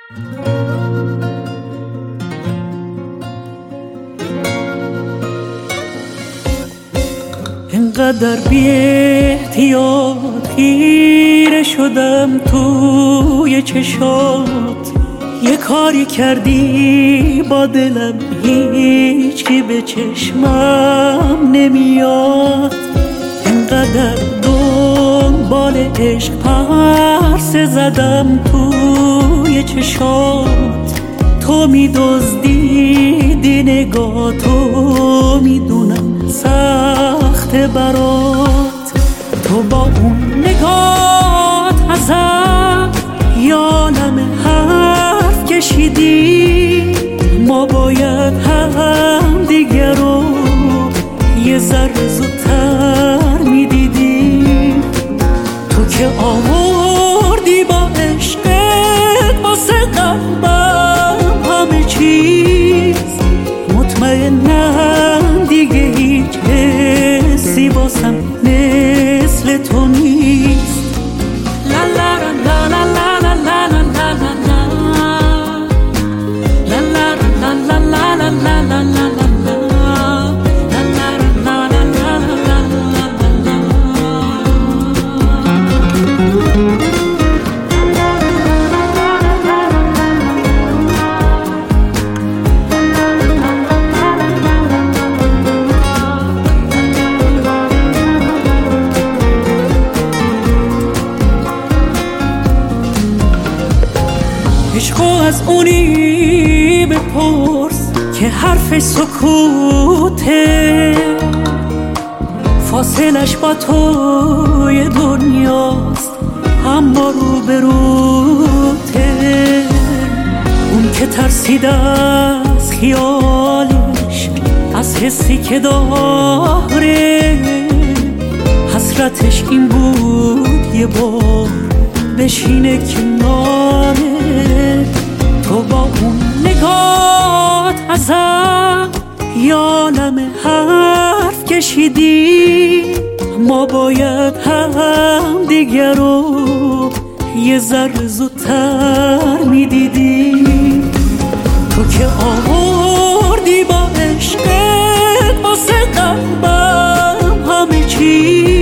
اینقدر بی احتیاط خیره شدم توی چشات، یه کاری کردی با دلم هیچکی به چشمم نمیاد. اینقدر دنبال عشق پرسه زدم توی چشات، تو می‌دزدیدی نگاهتو، میدونم سخته برات. تو با اون نگات ازم یالم حرف کشیدی، ما باید هم دیگر رو یه ذره زودتر میدیدی. تو که آوردی با عشقت واسه قلبم همه چیز، مطمئنم دیگه هیچ حسی واسم مثل تو نیست. لا لا لا لا لا لا لا لا لا لا لا لا لا. عشقو از اونی بپرس که حرف سکوته، فاصلش با توی دنیاست اما رو به روته. اون که ترسید از خیالش، از حسی که داره، حسرتش این بود یه بار بشینه کناره. تو با اون نگات ازم یالم حرف کشیدی، ما باید هم دیگر رو یه ذره زودتر میدیدی. تو که آوردی با عشقت واسه قلبم همه چی،